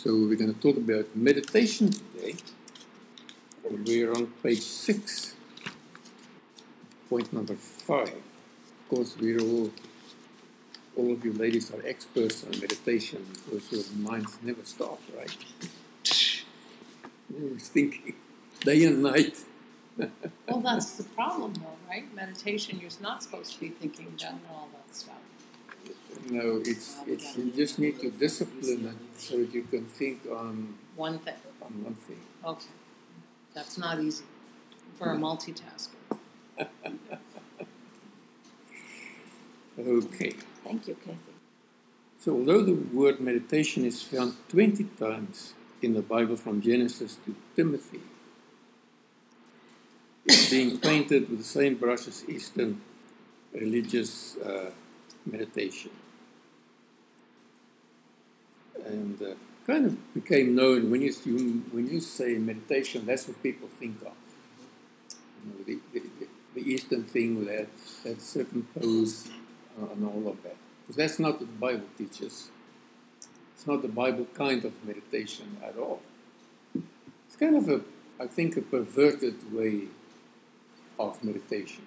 So we're going to talk about meditation today. We're on page 6, point number 5. Of course, we're all of you ladies are experts on meditation because your minds never stop, right? You're always thinking day and night. Well, that's the problem, though, right? Meditation, you're not supposed to be thinking down all that stuff. No, it's you just need to discipline it so that you can think on one thing. Okay. That's not easy for a multitasker. Okay. Thank you, Kathy. So although the word meditation is found 20 times in the Bible from Genesis to Timothy, it's being painted with the same brush as Eastern religious meditation. And kind of became known when you say meditation, that's what people think of. You know, the Eastern thing with that certain pose and all of that. Because that's not what the Bible teaches. It's not the Bible kind of meditation at all. It's kind of I think, a perverted way of meditation.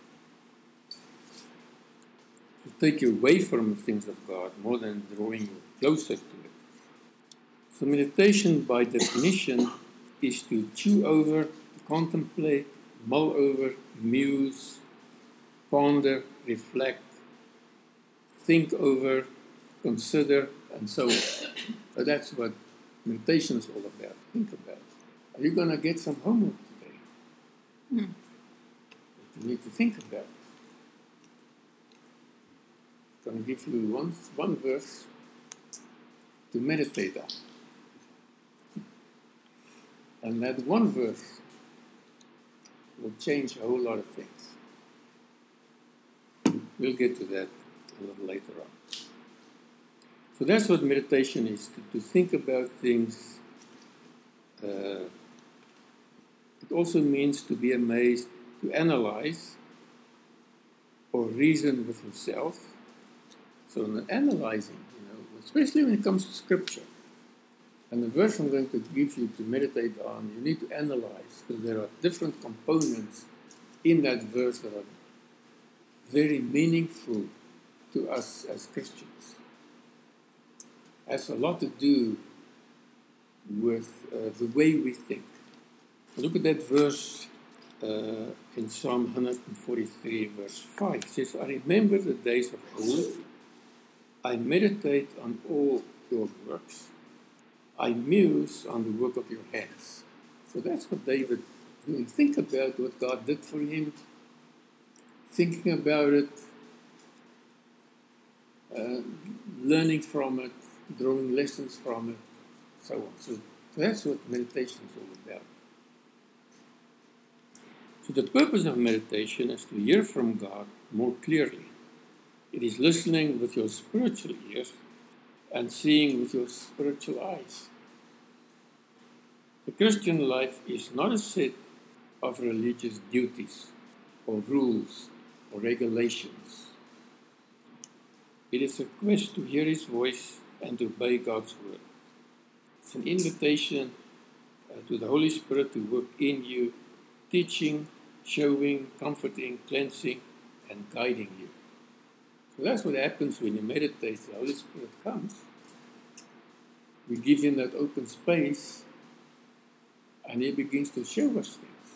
To take you away from the things of God more than drawing you closer to it. So meditation, by definition, is to chew over, to contemplate, mull over, muse, ponder, reflect, think over, consider, and so on. So that's what meditation is all about. Think about. Are you going to get some homework today? You need to think about it. I'm going to give you one verse to meditate on. And that one verse will change a whole lot of things. We'll get to that a little later on. So that's what meditation is, to think about things. It also means to be amazed, to analyze or reason with yourself. So in analyzing, especially when it comes to Scripture, and the verse I'm going to give you to meditate on, you need to analyze, because there are different components in that verse that are very meaningful to us as Christians. It has a lot to do with the way we think. Look at that verse in Psalm 143, verse 5. It says, I remember the days of old. I meditate on all your works. I muse on the work of your hands. So that's what David doing. Think about what God did for him. Thinking about it. Learning from it. Drawing lessons from it. So on. So that's what meditation is all about. So the purpose of meditation is to hear from God more clearly. It is listening with your spiritual ears and seeing with your spiritual eyes. The Christian life is not a set of religious duties or rules or regulations. It is a quest to hear His voice and to obey God's word. It's an invitation to the Holy Spirit to work in you, teaching, showing, comforting, cleansing, and guiding you. So that's what happens when you meditate. The Holy Spirit comes. We give Him that open space, and He begins to show us things.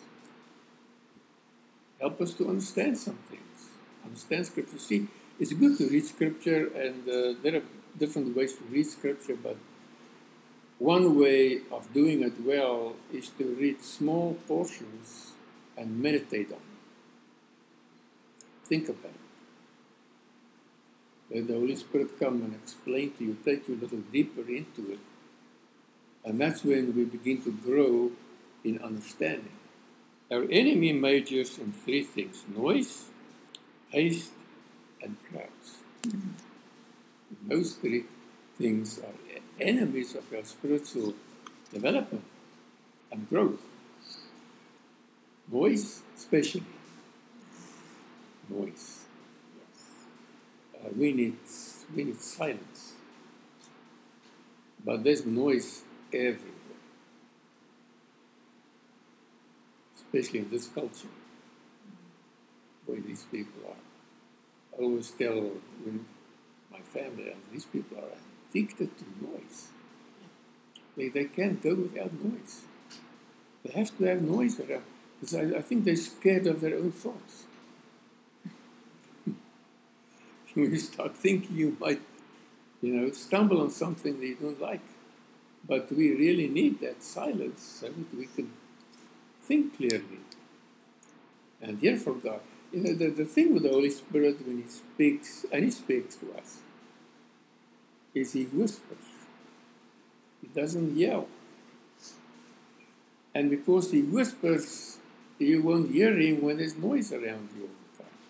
Help us to understand some things. Understand Scripture. See, it's good to read Scripture, and there are different ways to read Scripture, but one way of doing it well is to read small portions and meditate on it. Think about it. Let the Holy Spirit come and explain to you, take you a little deeper into it. And that's when we begin to grow in understanding. Our enemy majors in three things: noise, haste, and crowds. Those three things are enemies of our spiritual development and growth. Noise, especially. Noise. We need silence. But there's noise everywhere, especially in this culture where these people are. I always tell my family, these people are addicted to noise. They can't go without noise. They have to have noise around. Because I think they're scared of their own thoughts. When you start thinking, you might, stumble on something that you don't like. But we really need that silence so that we can think clearly and hear from God. The thing with the Holy Spirit when He speaks, and He speaks to us, is He whispers. He doesn't yell. And because He whispers, you won't hear Him when there's noise around you all the time.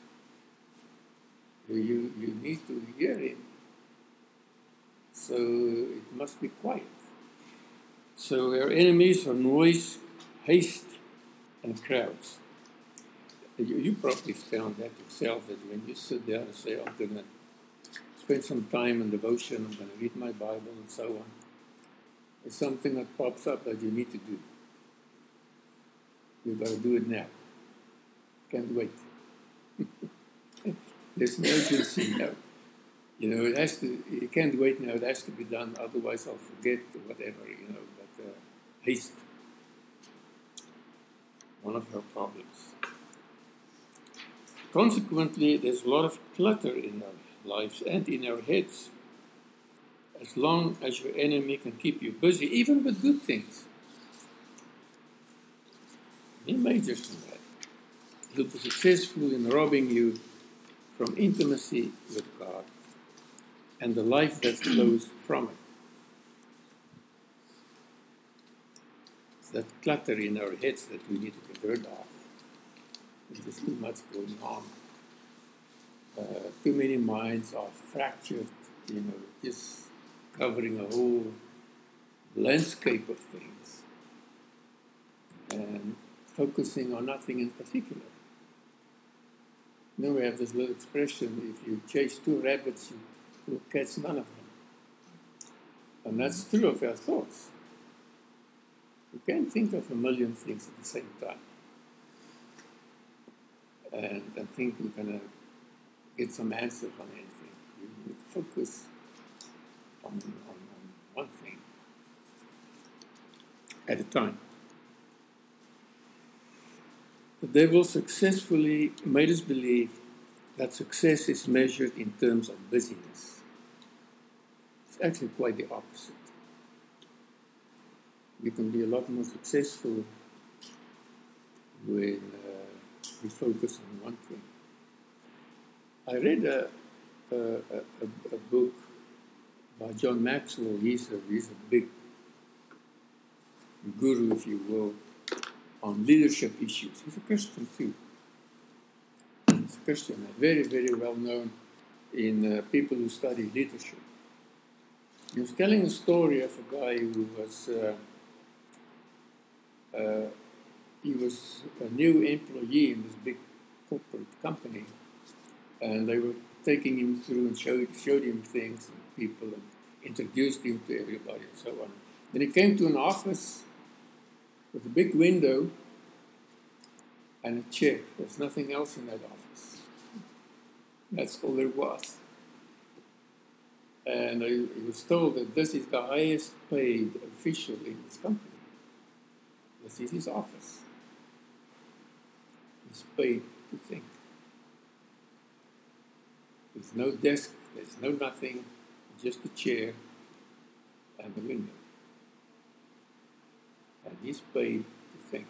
You need to hear Him. So it must be quiet. So our enemies are noise, haste, and crowds. You probably found that yourself, that when you sit down and say, I'm going to spend some time in devotion, I'm going to read my Bible and so on, it's something that pops up that you need to do. You've got to do it now. Can't wait. There's no urgency now. It has to. You can't wait now. It has to be done. Otherwise, I'll forget or whatever. But haste. One of our problems. Consequently, there's a lot of clutter in our lives and in our heads. As long as your enemy can keep you busy, even with good things, he majors in that. He'll be successful in robbing you from intimacy with God and the life that flows from it. It's that clutter in our heads that we need to get rid of. There's too much going on. Too many minds are fractured, just covering a whole landscape of things and focusing on nothing in particular. We have this little expression, if you chase two rabbits, you will catch none of them. And that's true of our thoughts. We can't think of a million things at the same time and think we're going to get some answer on anything. You need to focus on one thing at a time. The devil successfully made us believe that success is measured in terms of busyness. It's actually quite the opposite. We can be a lot more successful when we focus on one thing. I read a book by John Maxwell. He's a big guru, if you will, on leadership issues. He's a Christian too. He's a Christian, very, very well known in people who study leadership. He was telling a story of a guy who was a new employee in this big corporate company, and they were taking him through and showed him things and people and introduced him to everybody and so on. Then he came to an office with a big window and a chair. There's nothing else in that office. That's all there was. And he was told that this is the highest paid official in this company. This is his office. He's paid to think. There's no desk, there's no nothing, just a chair and a window. And he's paid to think.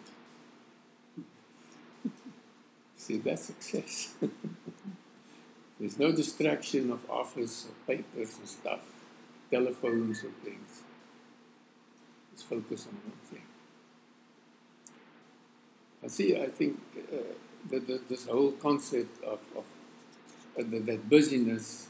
See, that's success. There's no distraction of office or papers and stuff, telephones and things. Just focus on one thing. I see, I think that this whole concept of that busyness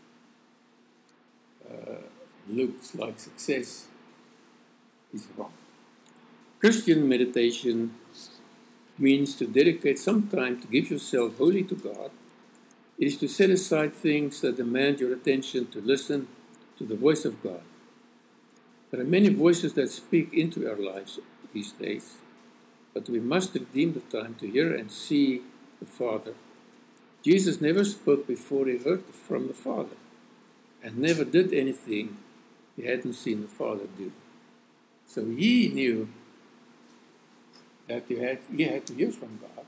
looks like success is wrong. Christian meditation means to dedicate some time to give yourself wholly to God. It is to set aside things that demand your attention to listen to the voice of God. There are many voices that speak into our lives these days, but we must redeem the time to hear and see the Father. Jesus never spoke before he heard from the Father, and never did anything he hadn't seen the Father do. So he knew that he had to hear from God,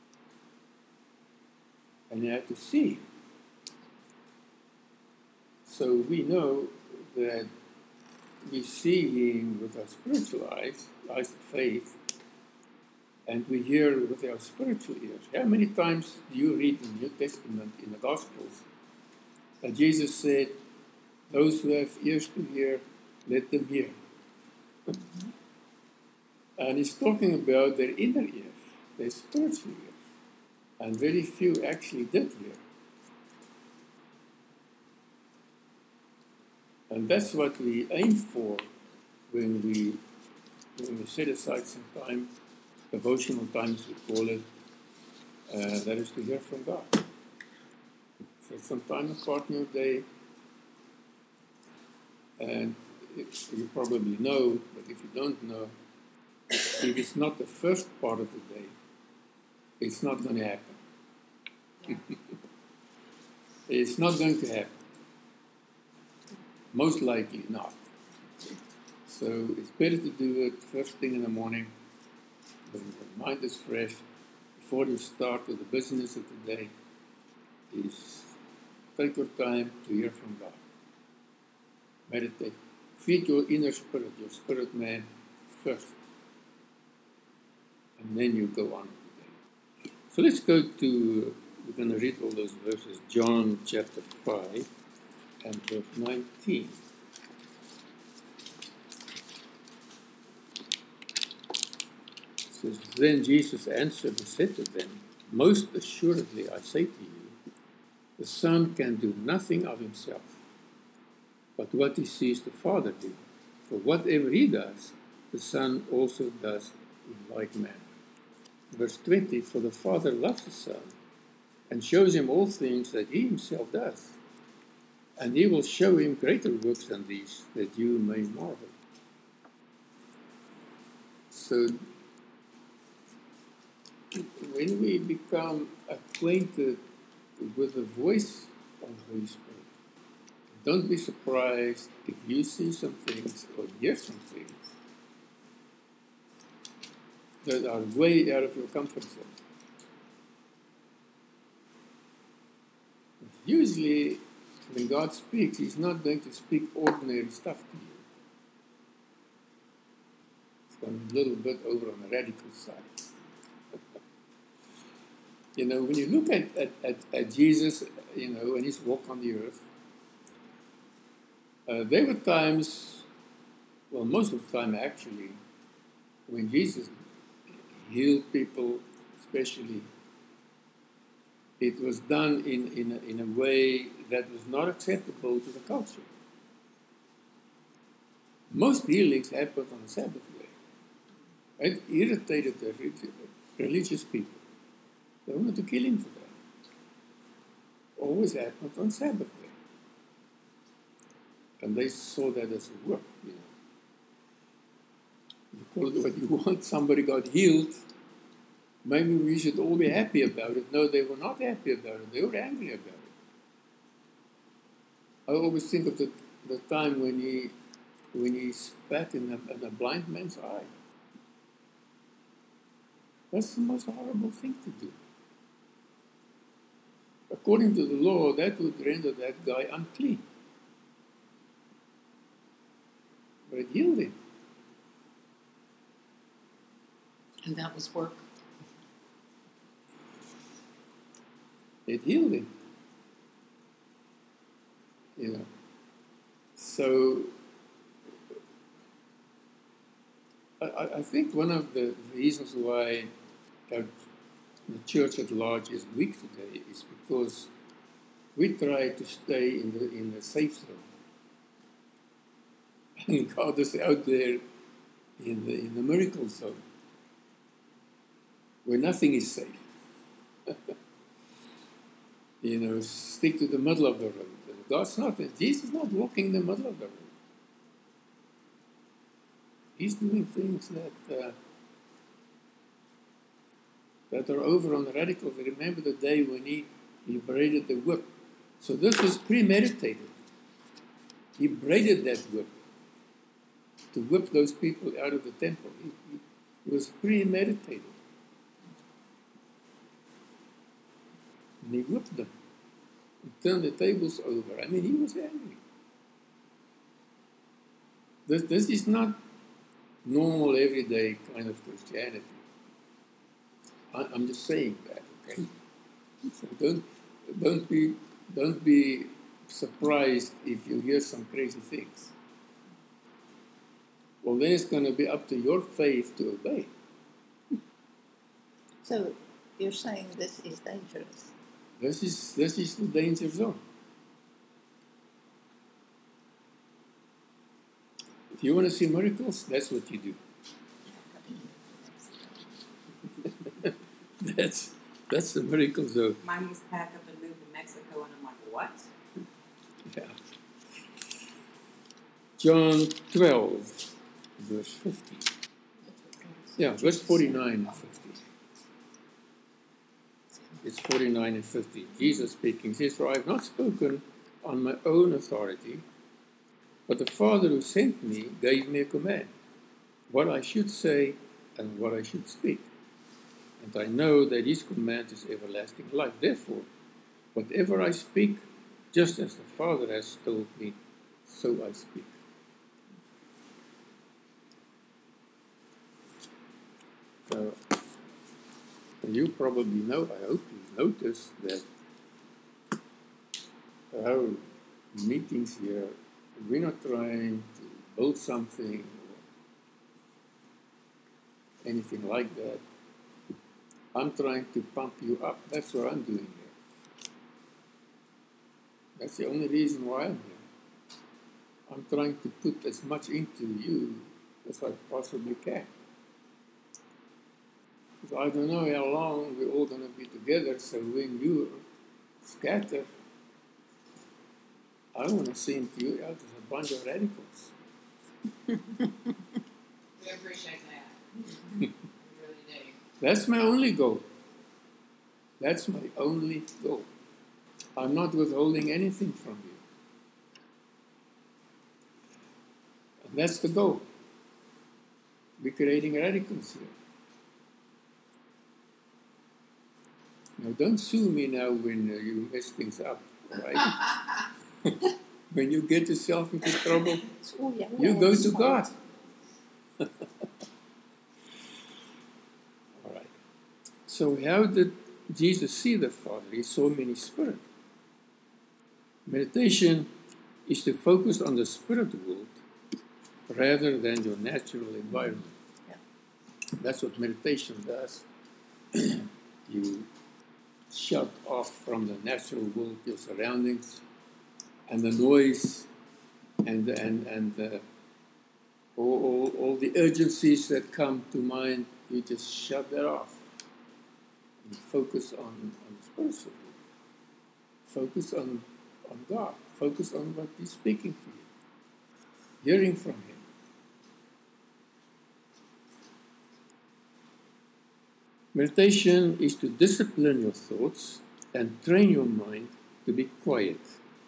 and he had to see. So we know that we see him with our spiritual eyes of faith, and we hear with our spiritual ears. How many times do you read in the New Testament, in the Gospels, that Jesus said, those who have ears to hear, let them hear. And he's talking about their inner ears, their spiritual ears. And very few actually did hear. And that's what we aim for when we set aside some time, devotional time as we call it, that is to hear from God. So some time apart in your day, and you probably know, but if you don't know, if it's not the first part of the day, it's not going to happen. Yeah. It's not going to happen. Most likely not. So it's better to do it first thing in the morning, when your mind is fresh, before you start with the business of the day, is take your time to hear from God. Meditate. Feed your inner spirit, your spirit man, first. And then you go on with the day. So let's go to, we're going to read all those verses, John chapter 5 and verse 19. It says, then Jesus answered and said to them, most assuredly I say to you, the Son can do nothing of himself, but what he sees the Father do. For whatever he does, the Son also does in like manner. Verse 20, for the Father loves the Son, and shows him all things that he himself does. And he will show him greater works than these, that you may marvel. So, when we become acquainted with the voice of the Holy Spirit, don't be surprised if you see some things or hear some things that are way out of your comfort zone. Usually, when God speaks, he's not going to speak ordinary stuff to you. It's gone a little bit over on the radical side. You know, when you look at Jesus, you know, when he's walked on the earth, there were times, well, most of the time actually, when Jesus healed people, especially, it was done in a way that was not acceptable to the culture. Most healings happened on the Sabbath day. It irritated the religious people. They wanted to kill him for that. Always happened on Sabbath day. And they saw that as a work, you know. You call it what you want, somebody got healed, maybe we should all be happy about it. No, they were not happy about it. They were angry about it. I always think of the time when he spat in a blind man's eye. That's the most horrible thing to do. According to the law, that would render that guy unclean. But it healed him. And that was work. It healed him. You know. So I think one of the reasons why the church at large is weak today is because we try to stay in the safe zone. And God is out there in the miracle zone, where nothing is safe. You know, stick to the middle of the road. And Jesus is not walking in the middle of the road. He's doing things that are over on the radicals. Remember the day when he braided the whip. So this was premeditated. He braided that whip to whip those people out of the temple. It was premeditated. And he whipped them and turned the tables over. I mean, he was angry. This is not normal, everyday kind of Christianity. I'm just saying that, okay? So don't be surprised if you hear some crazy things. Well, then it's going to be up to your faith to obey. So you're saying this is dangerous? This is the danger zone. If you want to see miracles, that's what you do. That's the miracle zone. Mine was pack up and move to Mexico, and I'm like, what? Yeah. John 12, verse 50. Yeah, verse 49 and 50. It's 49 and 50. Jesus speaking says, "For I have not spoken on my own authority, but the Father who sent me gave me a command, what I should say and what I should speak. And I know that his command is everlasting life. Therefore, whatever I speak, just as the Father has told me, so I speak." You probably know, I hope you've noticed that our meetings here, we're not trying to build something or anything like that. I'm trying to pump you up. That's what I'm doing here. That's the only reason why I'm here. I'm trying to put as much into you as I possibly can. Because I don't know how long we're all going to be together, so when you scatter, I want to seem to you out as a bunch of radicals. We appreciate that. We really do. That's my only goal. That's my only goal. I'm not withholding anything from you. And that's the goal. We're creating radicals here. Now, don't sue me now when you mess things up, right? When you get yourself into trouble, you go to God. All right. So how did Jesus see the Father? He saw him in his spirit. Meditation is to focus on the spirit world rather than your natural environment. Yeah. That's what meditation does. You shut off from the natural world, your surroundings, and the noise, and all the urgencies that come to mind. You just shut that off. And focus on the spiritual world. Focus on God. Focus on what He's speaking to you, hearing from Him. Meditation is to discipline your thoughts and train your mind to be quiet.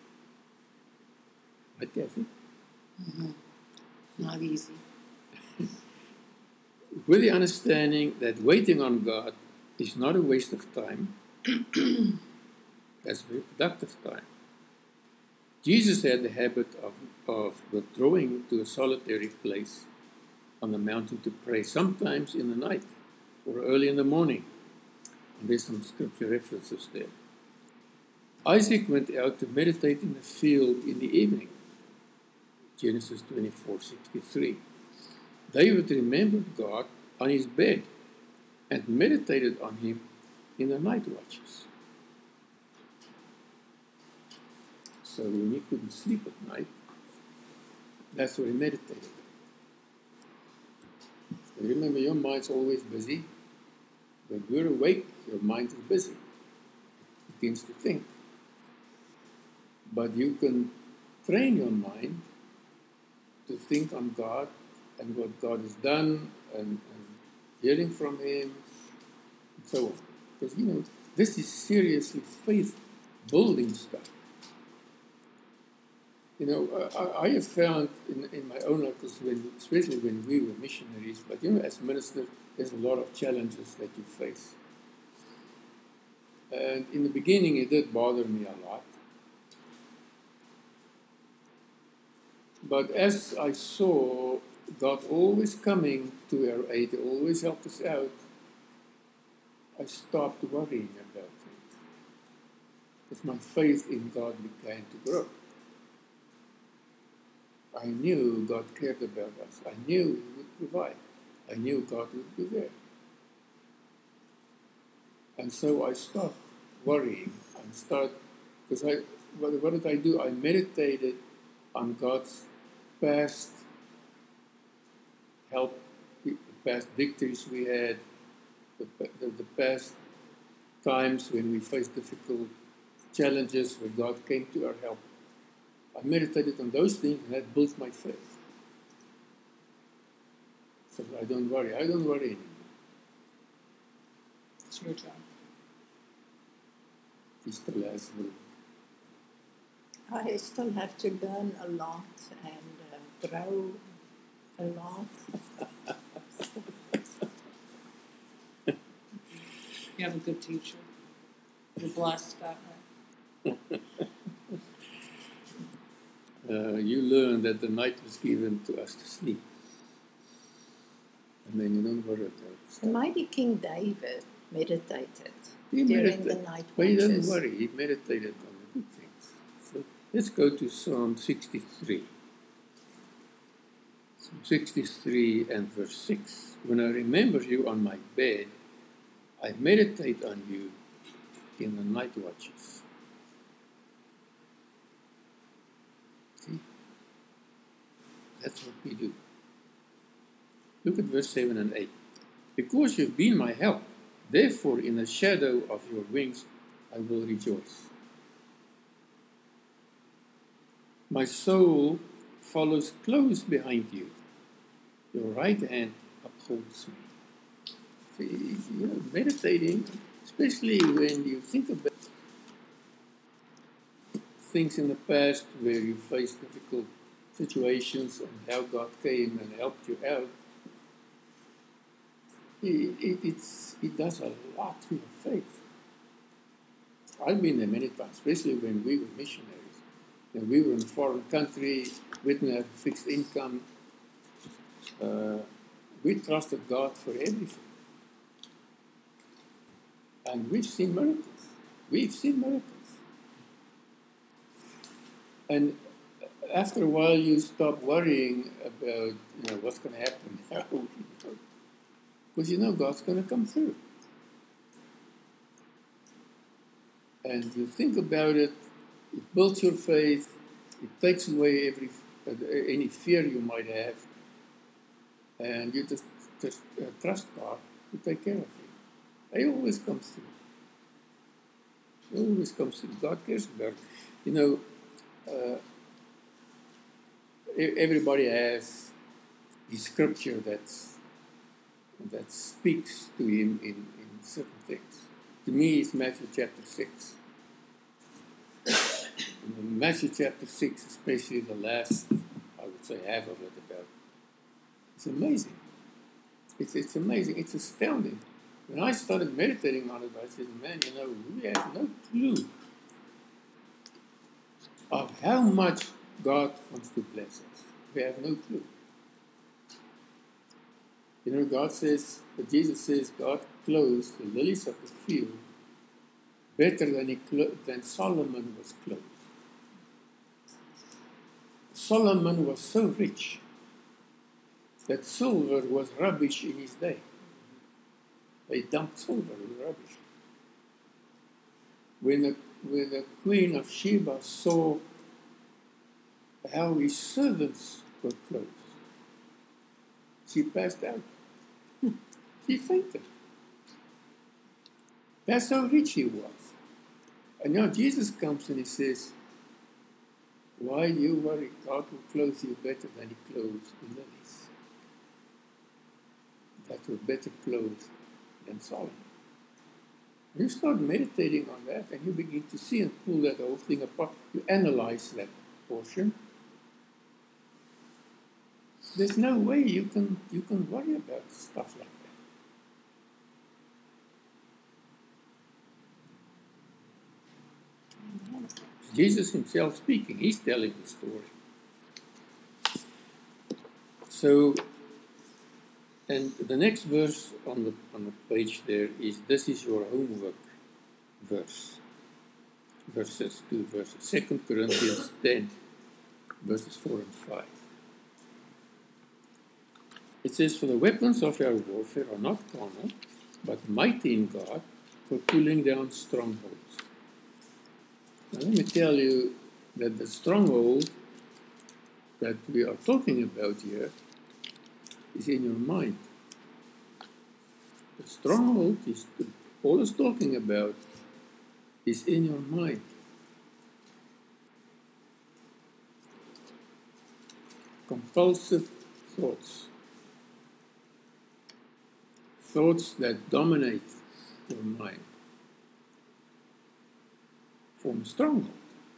Right, Kathy? Mm-hmm. Not easy. With the understanding that waiting on God is not a waste of time, that's very productive time. Jesus had the habit of withdrawing to a solitary place on the mountain to pray, sometimes in the night or early in the morning. And there's some scripture references there. Isaac went out to meditate in the field in the evening. Genesis 24:63. David remembered God on his bed and meditated on Him in the night watches. So when he couldn't sleep at night, that's where he meditated. So remember, your mind's always busy. When you're awake, your mind is busy. It begins to think. But you can train your mind to think on God and what God has done and hearing from Him and so on. Because, this is seriously faith-building stuff. I have found in my own life, especially when we were missionaries, but as ministers, there's a lot of challenges that you face. And in the beginning, it did bother me a lot. But as I saw God always coming to our aid, always helped us out, I stopped worrying about things. Because my faith in God began to grow. I knew God cared about us. I knew He would provide. I knew God would be there. And so I stopped worrying and because what did I do? I meditated on God's past help, the past victories we had, the past times when we faced difficult challenges where God came to our help. I meditated on those things and that built my faith. So I don't worry anymore. It's your job. He still has room. I still have to learn a lot and grow a lot. You have a good teacher. You're blessed that way. You learn that the night was given to us to sleep. And then you don't worry about it. The mighty King David meditated He during meditated, the night but he didn't watches. worry. He meditated on the good things. So let's go to Psalm 63. Psalm 63 and verse 6. When I remember you on my bed, I meditate on you in the night watches. See? That's what we do. Look at verse 7 and 8. Because you've been my help, therefore in the shadow of your wings I will rejoice. My soul follows close behind you. Your right hand upholds me. See, meditating, especially when you think about things in the past where you faced difficult situations and how God came and helped you out, it does a lot to your faith. I've been there many times, especially when we were missionaries. When we were in a foreign country, we didn't have fixed income. We trusted God for everything. And we've seen miracles. We've seen miracles. And after a while, you stop worrying about what's going to happen now. Because God's going to come through. And you think about it, it builds your faith, it takes away any fear you might have, and you just trust God to take care of you. He always comes through. He always comes through. God cares about it. Everybody has his scripture that speaks to him in certain things. To me, it's Matthew chapter 6. In Matthew chapter 6, especially the last, I would say, half of it about, it's amazing. It's amazing. It's astounding. When I started meditating on it, I said, man, we have no clue of how much God wants to bless us. We have no clue. Jesus says, God clothes the lilies of the field better than Solomon was clothed. Solomon was so rich that silver was rubbish in his day. They dumped silver in rubbish. When the Queen of Sheba saw how his servants were clothed, she passed out. She fainted. That's how rich he was. And now Jesus comes and he says, why do you worry? God will clothe you better than he clothes the lilies. that were better clothed than Solomon. You start meditating on that and you begin to see and pull that whole thing apart. You analyze that portion. There's no way you can worry about stuff like that. Jesus himself speaking, he's telling the story. So, and the next verse on the page there is, this is your homework verse. Verses, 2 verses. 2 Corinthians 10, verses 4 and 5. It says, for the weapons of our warfare are not carnal, but mighty in God for pulling down strongholds. Now let me tell you that the stronghold that we are talking about here is in your mind. The stronghold Paul is talking about is in your mind. Compulsive thoughts. Thoughts that dominate your mind form a stronghold.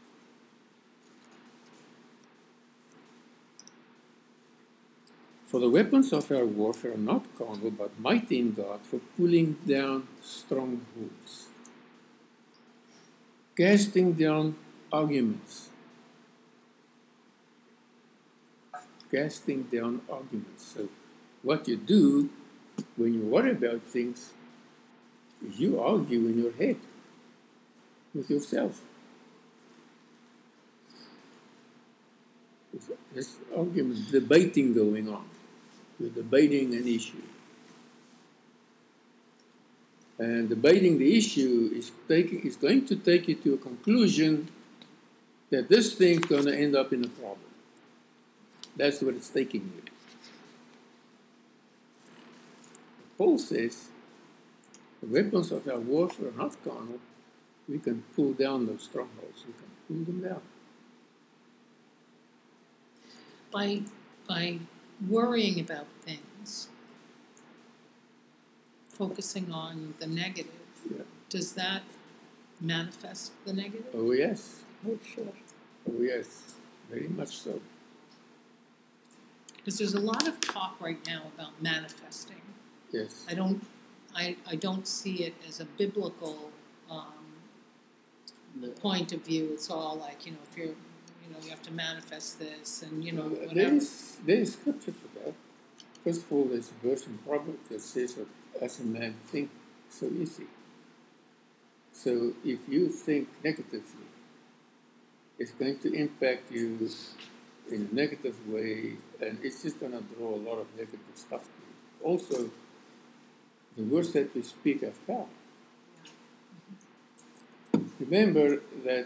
For the weapons of our warfare are not carnal, but mighty in God for pulling down strongholds, casting down arguments. Casting down arguments. So what you do when you worry about things is you argue in your head with yourself. There's argument, debating going on. You're debating an issue. And debating the issue is going to take you to a conclusion that this thing's going to end up in a problem. That's what it's taking you. Paul says, the weapons of our warfare are not carnal. We can pull down those strongholds. We can pull them down. By worrying about things, focusing on the negative, does that manifest the negative? Oh, yes. Oh, sure. Oh, yes. Very much so. Because there's a lot of talk right now about manifesting. Yes. I don't see it as a biblical point of view. It's all like, if you're, you have to manifest this and, whatever. There is scripture for that. First of all, there's a verse in Proverbs that says that as a man think, so is he. So if you think negatively, it's going to impact you in a negative way, and it's just going to draw a lot of negative stuff to you. Also, the words that we speak have power. Remember that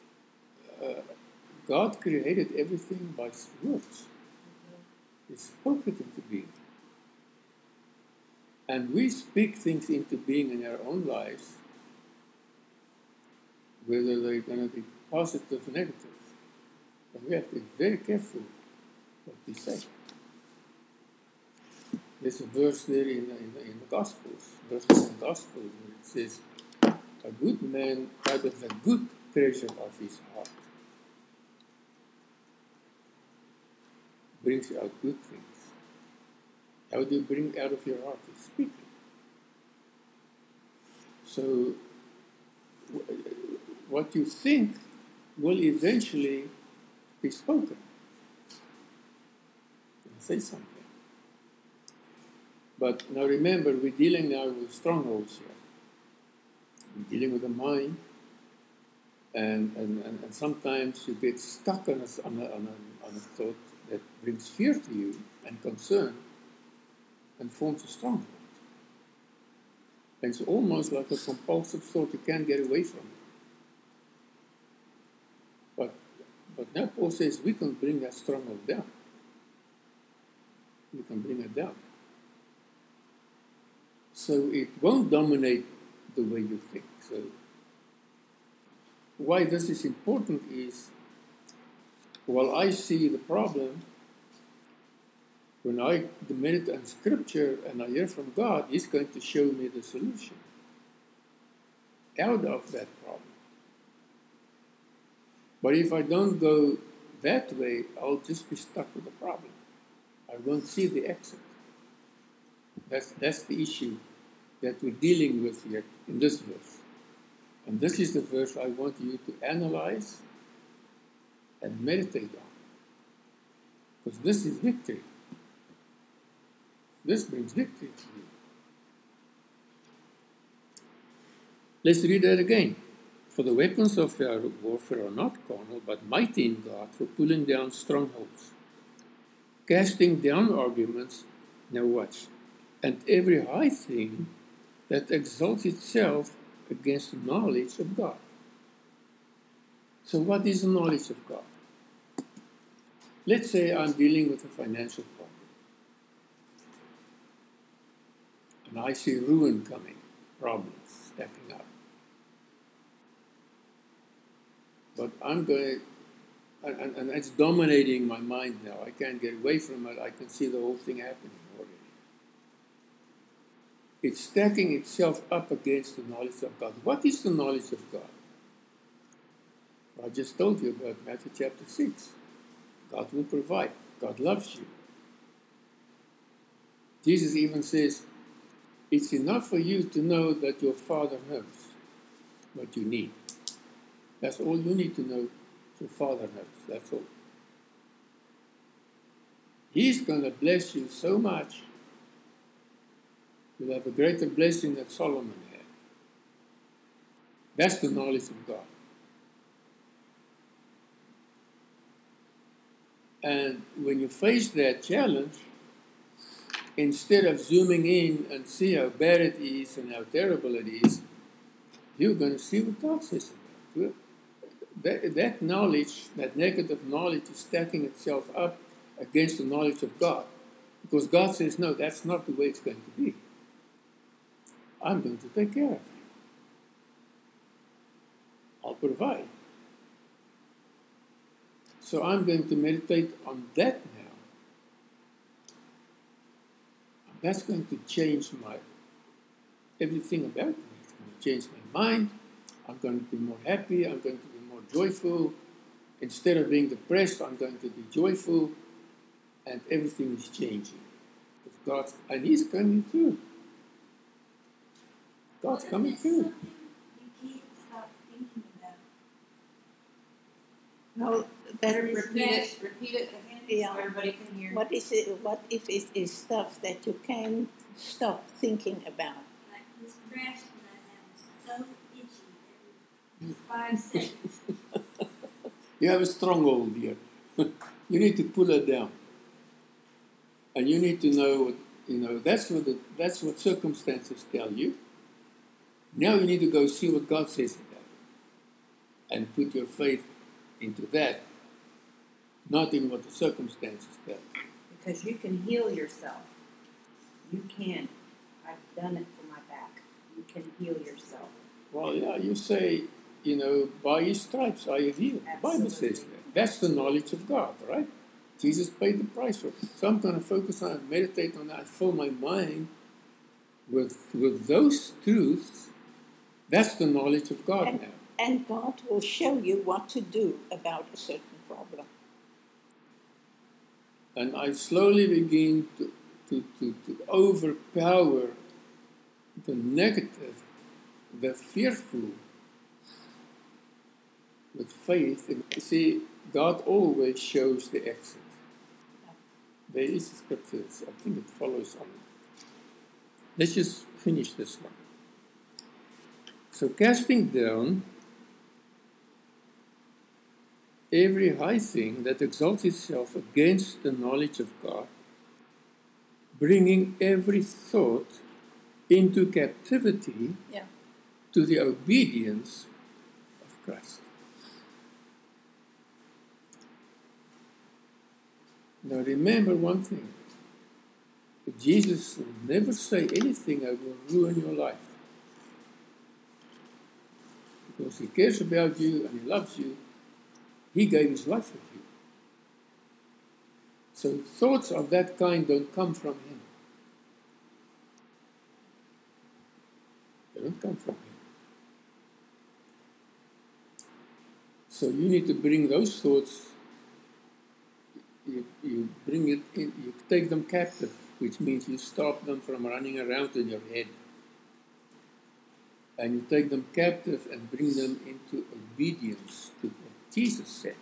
God created everything by words. He spoke it into being. And we speak things into being in our own lives, whether they're going to be positive or negative. But we have to be very careful what we say. There's a verse there in the Gospels, verses in the Gospels, where it says, a good man out of the good treasure of his heart brings out good things. How do you bring out of your heart? You speak it. So, what you think will eventually be spoken. Say something. But now remember, we're dealing now with strongholds here. We're dealing with the mind, and sometimes you get stuck on a thought that brings fear to you and concern and forms a stronghold. And it's almost like a compulsive thought. You can't get away from it. But now Paul says we can bring that stronghold down. We can bring it down. So it won't dominate the way you think. So why this is important is, while I see the problem, When I meditate on Scripture and I hear from God, He's going to show me the solution out of that problem. But if I don't go that way, I'll just be stuck with the problem. I won't see the exit. That's the issue that we're dealing with here in this verse. And this is the verse I want you to analyze and meditate on. Because this is victory. This brings victory to you. Let's read that again. For the weapons of our warfare are not carnal, but mighty in God for pulling down strongholds, casting down arguments, now watch, and every high thing that exalts itself against the knowledge of God. So what is the knowledge of God? Let's say I'm dealing with a financial problem. And I see ruin coming, problems stacking up. But I'm going, and it's dominating my mind now. I can't get away from it. I can see the whole thing happening already. It's stacking itself up against the knowledge of God. What is the knowledge of God? I just told you about Matthew chapter 6. God will provide. God loves you. Jesus even says, it's enough for you to know that your Father knows what you need. That's all you need to know. Your Father knows. That's all. He's going to bless you so much. You'll have a greater blessing than Solomon had. That's the knowledge of God. And when you face that challenge, instead of zooming in and see how bad it is and how terrible it is, you're going to see what God says about it. That knowledge, that negative knowledge is stacking itself up against the knowledge of God. Because God says, no, that's not the way it's going to be. I'm going to take care of you. I'll provide. So I'm going to meditate on that now. That's going to change everything about me. It's going to change my mind. I'm going to be more happy. I'm going to be more joyful. Instead of being depressed, I'm going to be joyful. And everything is changing. And He's coming through. God's coming through. You can't stop thinking about. No, that Repeat it, Yeah. so everybody can hear. what is it? What if it is stuff that you can't stop thinking about? Like this rash that I have is so itchy every 5 seconds. You have a stronghold here. You need to pull it down. And you need to know, that's what circumstances tell you. Now you need to go see what God says about it. And put your faith into that, not in what the circumstances tell you. Because you can heal yourself. You can. I've done it for my back. You can heal yourself. Well, yeah, you say, by His stripes I am healed. The Bible says that. That's the knowledge of God, right? Jesus paid the price for it. So I'm going to focus on it, meditate on that, fill my mind with those truths. That's the knowledge of God now. And God will show you what to do about a certain problem. And I slowly begin to overpower the negative, the fearful, with faith. And see, God always shows the exit. There is a scripture, I think it follows on. Let's just finish this one. So casting down every high thing that exalts itself against the knowledge of God, bringing every thought into captivity to the obedience of Christ. Now remember one thing. Jesus will never say anything that will ruin your life. Because He cares about you and He loves you. He gave His life for you. So thoughts of that kind don't come from him. They don't come from him. So you need to bring those thoughts, you bring it in, you take them captive, which means you stop them from running around in your head. And you take them captive and bring them into obedience to what Jesus said.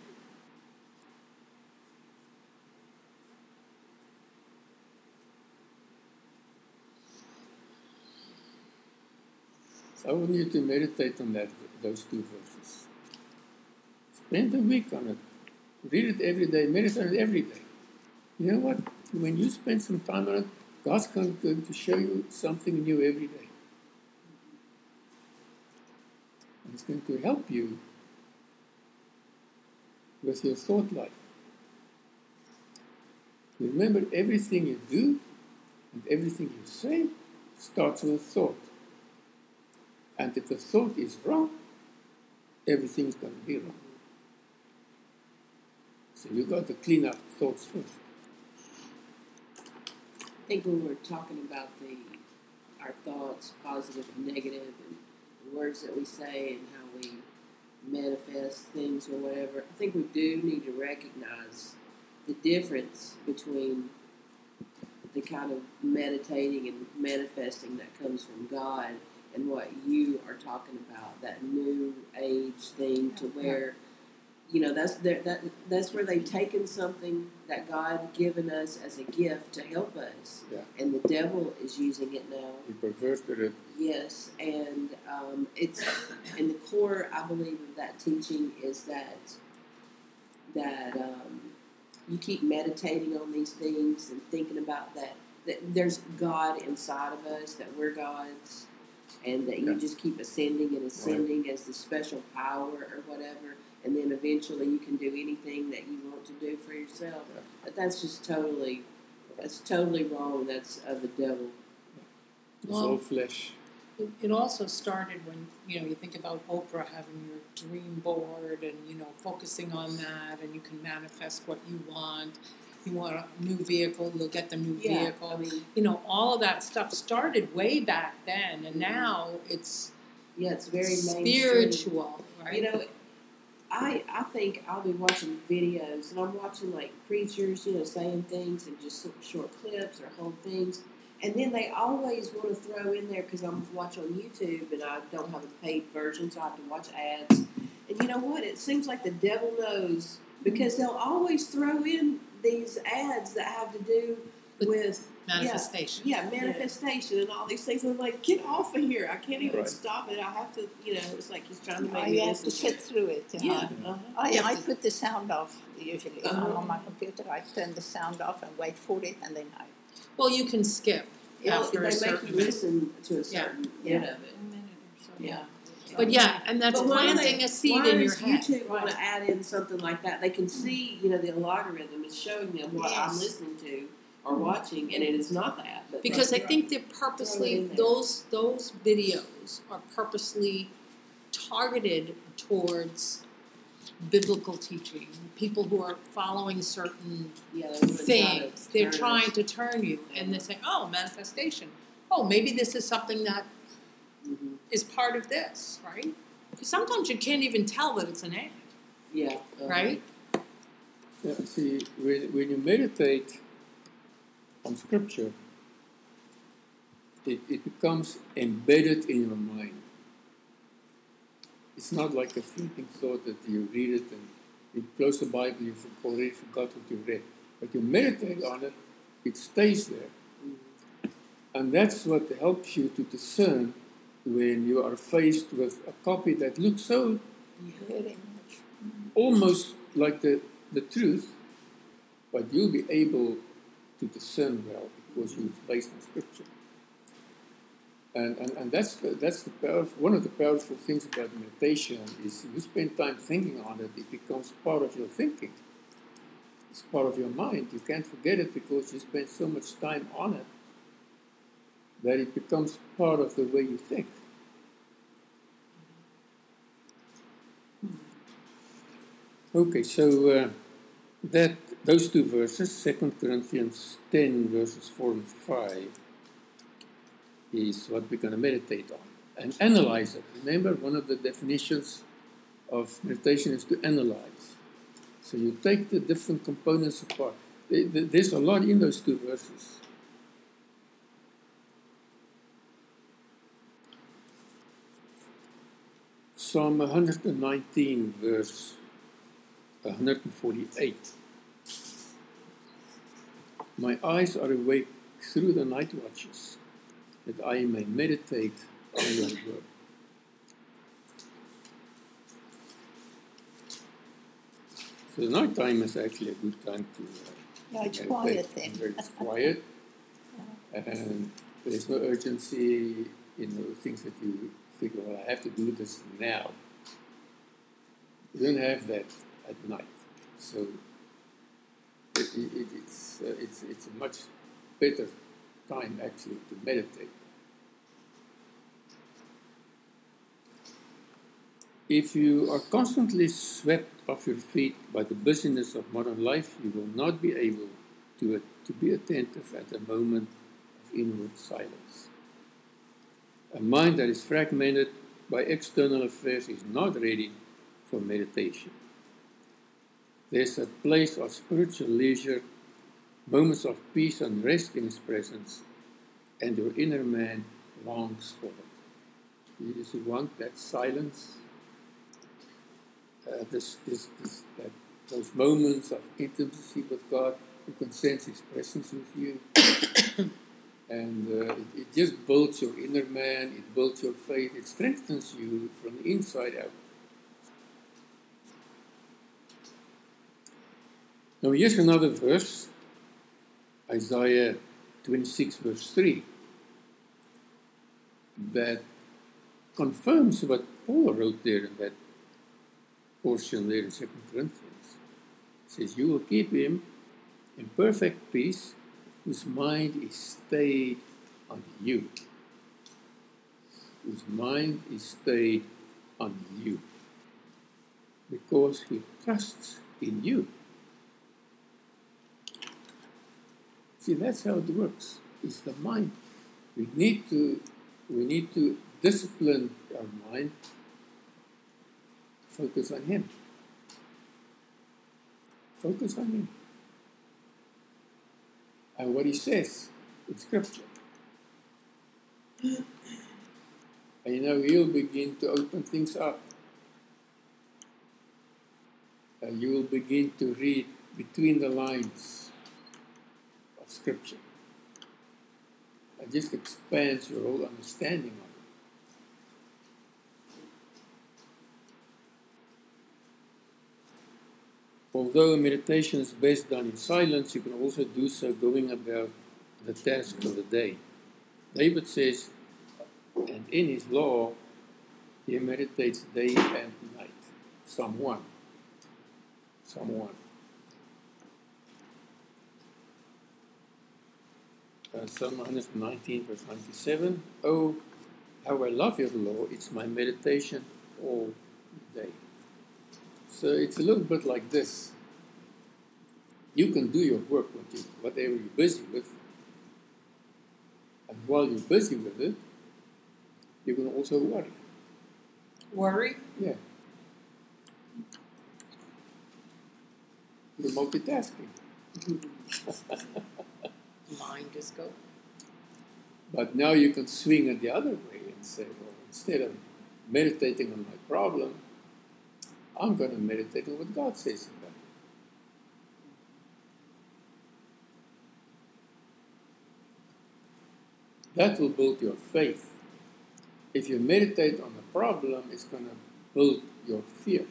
So I want you to meditate on those two verses. Spend a week on it. Read it every day. Meditate on it every day. You know what? When you spend some time on it, God's going to show you something new every day. And He's going to help you with your thought life. Remember, everything you do and everything you say starts with a thought. And if the thought is wrong, everything's going to be wrong. So you've got to clean up thoughts first. I think when we're talking about our thoughts, positive and negative, and the words that we say and how we manifest things or whatever, I think we do need to recognize the difference between the kind of meditating and manifesting that comes from God and what you are talking about, that new age thing to where, you know, that's where they've taken something that God given us as a gift to help us, and the devil is using it now. He perverted it. Yes, and it's in the core, I believe, of that teaching is that you keep meditating on these things and thinking about that there's God inside of us, that we're God's, and that you just keep ascending and ascending as the special power or whatever, and then eventually you can do anything that you want to do for yourself. Yeah. But that's just totally wrong. That's of the devil. It's all flesh. It also started when, you think about Oprah having your dream board and, focusing on that, and you can manifest what you want. You want a new vehicle, you'll get the new vehicle. I mean, all of that stuff started way back then, and now it's it's very spiritual, right? I think I'll be watching videos, and I'm watching like preachers, saying things and just short clips or whole things. And then they always want to throw in there, because I'm watching on YouTube and I don't have a paid version, so I have to watch ads. And you know what? It seems like the devil knows, because they'll always throw in these ads that have to do with manifestation. Manifestation and all these things. I'm like, get off of here. I can't even Right. stop it. I have to, it's like he's trying to make I me have to listen sit through it. Yeah. I put the sound off usually. If I'm on my computer, I turn the sound off and wait for it, and then I. Well, you can skip after a they make certain you minute. listen to a certain bit of it. A minute or so. Yeah. But and that's But why planting a seed why in your does head. YouTube want to add in something like that? They can see, the algorithm is showing them what I'm Yes. listening to or watching, and it is not that. But Because I they think they're throw it purposely, in there. those videos are purposely targeted towards biblical teaching, people who are following certain they're things. They're trying to turn you, and they're saying, oh, manifestation. Oh, maybe this is something that Mm-hmm. is part of this, right? Because sometimes you can't even tell that it's an ad, Yeah. right? Yeah, see, when you meditate on Scripture, it becomes embedded in your mind. It's not like a fleeting thought that you read it and you close the Bible, you've already forgot what you read. But you meditate on it, it stays there. And that's what helps you to discern when you are faced with a copy that looks so Very much. almost like the truth, but you'll be able to discern well because it's based on Scripture. And that's the one of the powerful things about meditation is you spend time thinking on it, it becomes part of your thinking. It's part of your mind. You can't forget it because you spend so much time on it that it becomes part of the way you think. Okay, so that those two verses, 2 Corinthians 10, verses 4 and 5, is what we're going to meditate on and analyze it. Remember, one of the definitions of meditation is to analyze. So you take the different components apart. There's a lot in those two verses. Psalm 119, verse 148. My eyes are awake through the night watches, that I may meditate on your word. So the night time is actually a good time to Yeah, it's meditate. quiet then. It's quiet, and there's no urgency, things that you think, well, I have to do this now. You don't have that at night. So it's a much better time actually to meditate. If you are constantly swept off your feet by the busyness of modern life, you will not be able to be attentive at a moment of inward silence. A mind that is fragmented by external affairs is not ready for meditation. There's a place of spiritual leisure, moments of peace and rest in His presence, and your inner man longs for it. You just want that silence, those moments of intimacy with God. You can sense His presence with you. And it just builds your inner man, it builds your faith, it strengthens you from the inside out. Now here's another verse, Isaiah 26 verse 3, that confirms what Paul wrote there in that portion there in 2 Corinthians. It says, you will keep him in perfect peace, whose mind is stayed on you. Whose mind is stayed on you. Because he trusts in you. See, that's how it works. It's the mind. We need to discipline our mind, focus on Him. Focus on Him. And what He says in Scripture. And He'll begin to open things up. And you will begin to read between the lines of Scripture. It just expands your whole understanding of it. Although meditation is best done in silence, you can also do so going about the task of the day. David says, and in his law, he meditates day and night. Psalm 1. Psalm 1. Psalm 119, verse 97. Oh, how I love your law. It's my meditation all day. So it's a little bit like this. You can do your work, whatever you're busy with. And while you're busy with it, you can also worry. Worry? Yeah. You're multitasking. Mind just go. But now you can swing it the other way and say, well, instead of meditating on my problem, I'm going to meditate on what God says about it. That will build your faith. If you meditate on the problem, it's going to build your fear.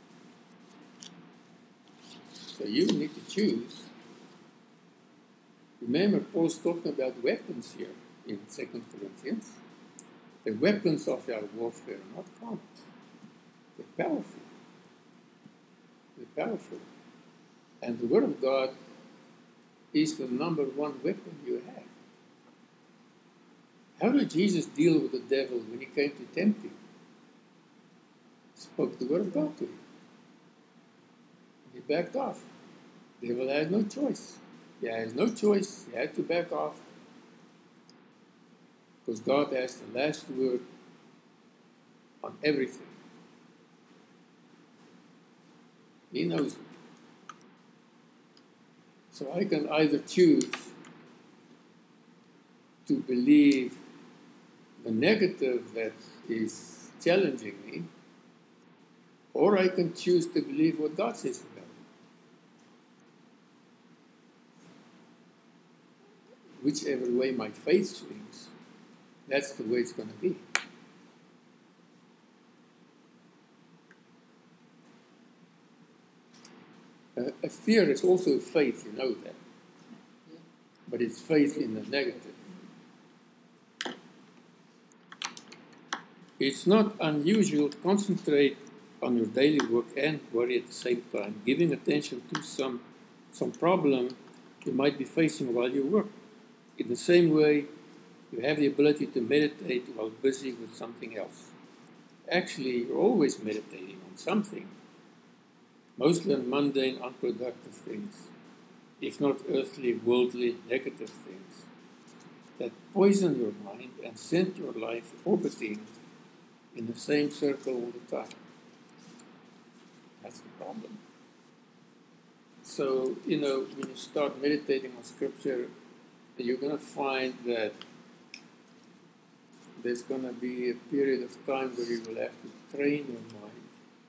So you need to choose. Remember, Paul's talking about weapons here in 2 Corinthians. The weapons of our warfare are not common. They're powerful. They're powerful. And the Word of God is the number one weapon you have. How did Jesus deal with the devil when he came to tempt him? He spoke the Word of God to him. And he backed off. The devil had no choice. He has no choice. He had to back off. Because God has the last word on everything. He knows it. So I can either choose to believe the negative that is challenging me, or I can choose to believe what God says about it. Whichever way my faith swings, that's the way it's going to be. A fear is also faith, you know that. But it's faith in the negative. It's not unusual to concentrate on your daily work and worry at the same time, giving attention to some problem you might be facing while you work. In the same way, you have the ability to meditate while busy with something else. Actually, you're always meditating on something, mostly on mundane, unproductive things, if not earthly, worldly, negative things, that poison your mind and send your life orbiting in the same circle all the time. That's the problem. So, when you start meditating on Scripture, you're going to find that there's going to be a period of time where you will have to train your mind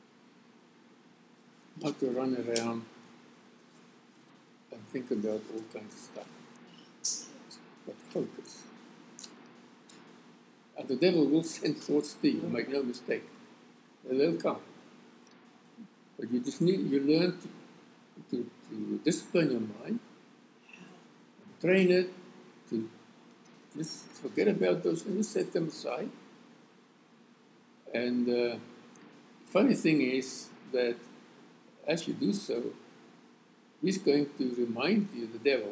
not to run around and think about all kinds of stuff, but focus. And the devil will send thoughts to you, make no mistake. They'll come. But you learn to discipline your mind, and train it to just forget about those things, set them aside. And the funny thing is that as you do so, he's going to remind you, the devil,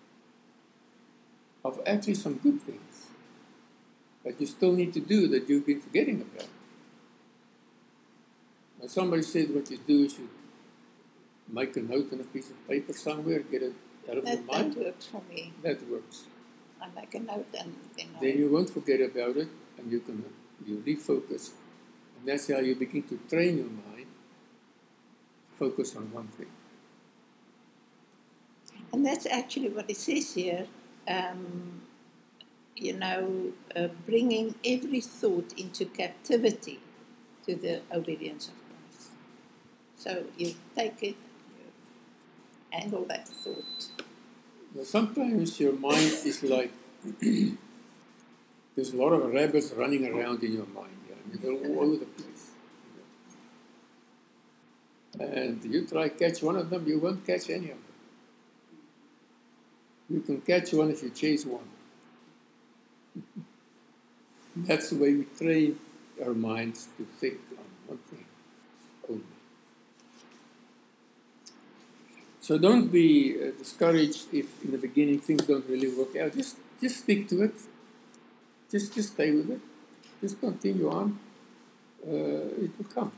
of actually some good things that you still need to do that you've been forgetting about. Now somebody said what you do is you make a note on a piece of paper somewhere, get it out of your mind. That works for me. That works. I make a note and Then you won't forget about it, and you refocus. And that's how you begin to train your mind, focus on one thing. And that's actually what it says here, bringing every thought into captivity to the obedience of Christ. So you take it, you handle that thought. Now, sometimes your mind is like, there's a lot of rabbits running around in your mind. Yeah? They're all over the place. And you try to catch one of them, you won't catch any of them. You can catch one if you chase one. That's the way we train our minds to think on one thing only. So don't be discouraged if in the beginning things don't really work out. Just stick to it. Just stay with it. Just continue on. It will come.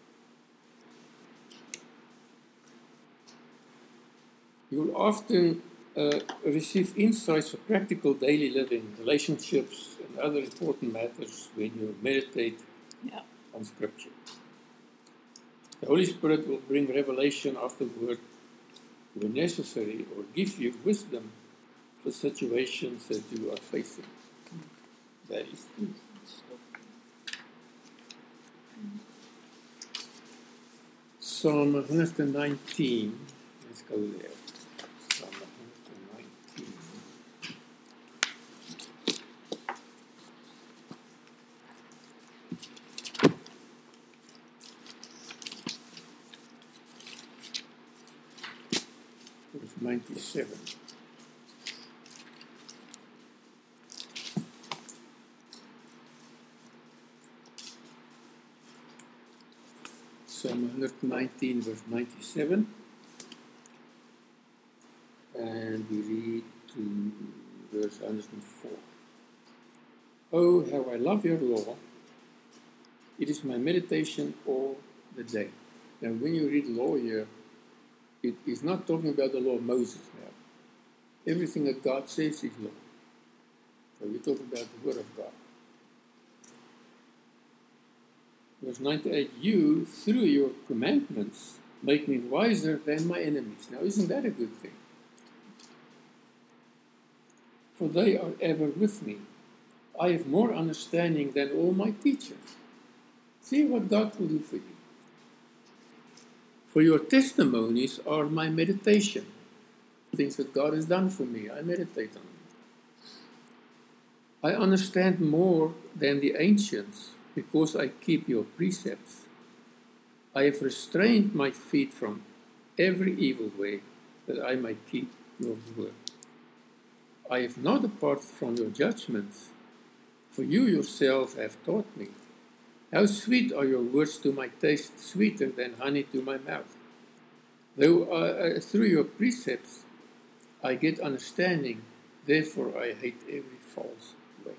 You will often receive insights for practical daily living, relationships, and other important matters when you meditate on Scripture. The Holy Spirit will bring revelation of the Word when necessary, or give you wisdom for situations that you are facing. That is true. Psalm 119. Let's go there. Psalm 119. Verse 97. Psalm 119, verse 97. And we read to verse 104. Oh, how I love your law. It is my meditation all the day. Now, when you read law here, it is not talking about the law of Moses now. Everything that God says is law. So we're talking about the Word of God. Verse 98, you, through your commandments, make me wiser than my enemies. Now, isn't that a good thing? For they are ever with me. I have more understanding than all my teachers. See what God will do for you. For your testimonies are my meditation. Things that God has done for me, I meditate on them. I understand more than the ancients because I keep your precepts. I have restrained my feet from every evil way that I might keep your word. I have not departed from your judgments, for you yourself have taught me. How sweet are your words to my taste, sweeter than honey to my mouth. Though through your precepts I get understanding, therefore I hate every false way.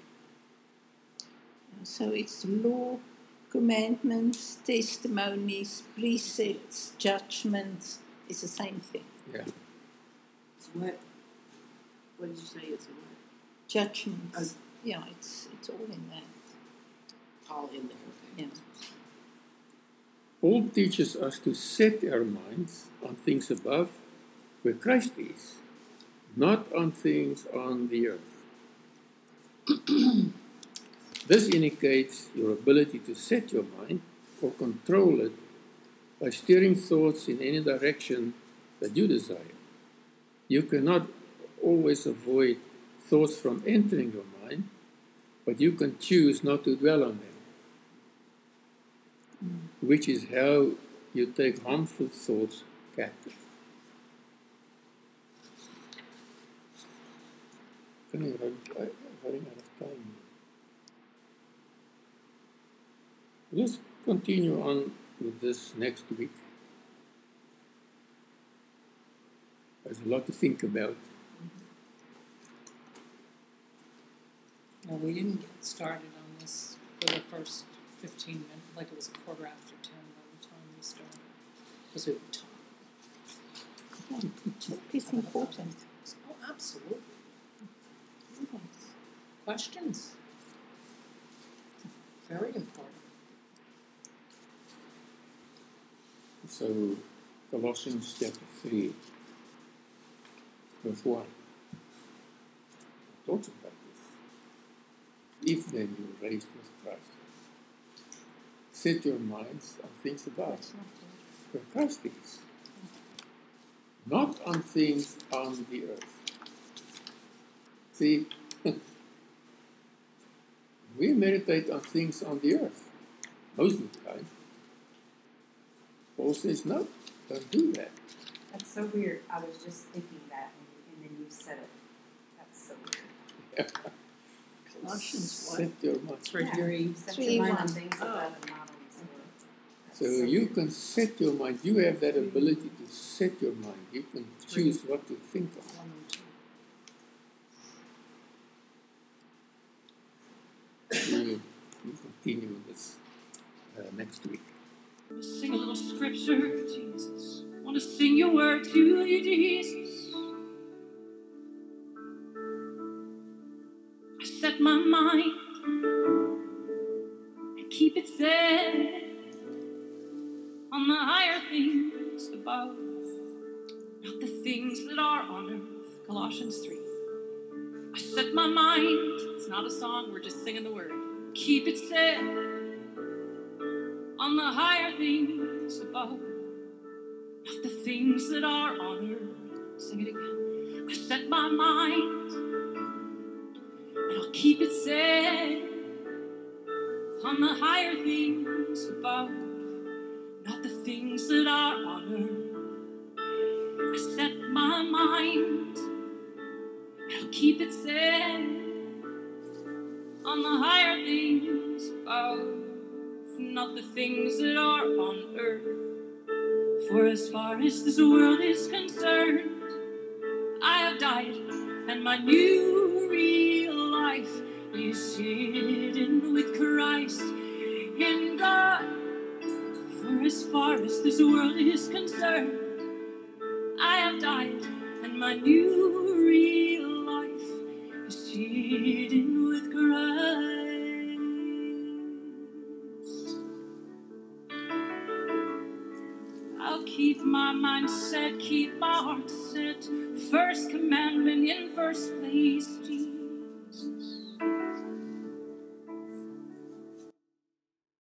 So it's law, commandments, testimonies, precepts, judgments. It's the same thing. Yeah. It's what? What did you say? It's a what? Judgments. Yeah, it's all in that. All in there. Okay. Yeah. Paul teaches us to set our minds on things above, where Christ is, not on things on the earth. This indicates your ability to set your mind or control it by steering thoughts in any direction that you desire. You cannot always avoid thoughts from entering your mind, but you can choose not to dwell on them, which is how you take harmful thoughts captive. I'm running out of time. Let's continue on with this next week. There's a lot to think about. Well, we didn't get started on this for the first 15 minutes, like it was a quarter after 10 by the time we started. Because we would talk. Talk is important. Oh, absolutely. Yes. Questions? Very important. So, Colossians chapter 3, verse 1 talks about this. If then you were raised with Christ, set your minds on things above, That's not good. where Christ is, not on things on the earth. See, we meditate on things on the earth most of the time. Paul says, no, don't do that. That's so weird. I was just thinking that, and then you said it. That's so weird. Colossians 1. Set your mind. It's right here. You set your mind on 3:1. things above and not on this earth. So you can set your mind. You have that ability to set your mind. You can choose what to think of. 1 and 2. We'll continue with this next week. Sing a little scripture, Jesus. Want to sing your word to you, Jesus. I set my mind and keep it set on the higher things above, not the things that are on earth. Colossians 3. I set my mind. It's not a song. We're just singing the word. Keep it set on the higher things above, not the things that are on earth. Sing it again. I set my mind, and I'll keep it set on the higher things above, not the things that are on earth. I set my mind, and I'll keep it set on the higher things above, not the things that are on earth. For as far as this world is concerned, I have died, and my new real life is hidden with Christ in God. For as far as this world is concerned, died, and my new real life is hidden with Christ. I'll keep my mind set, keep my heart set. First commandment in first place.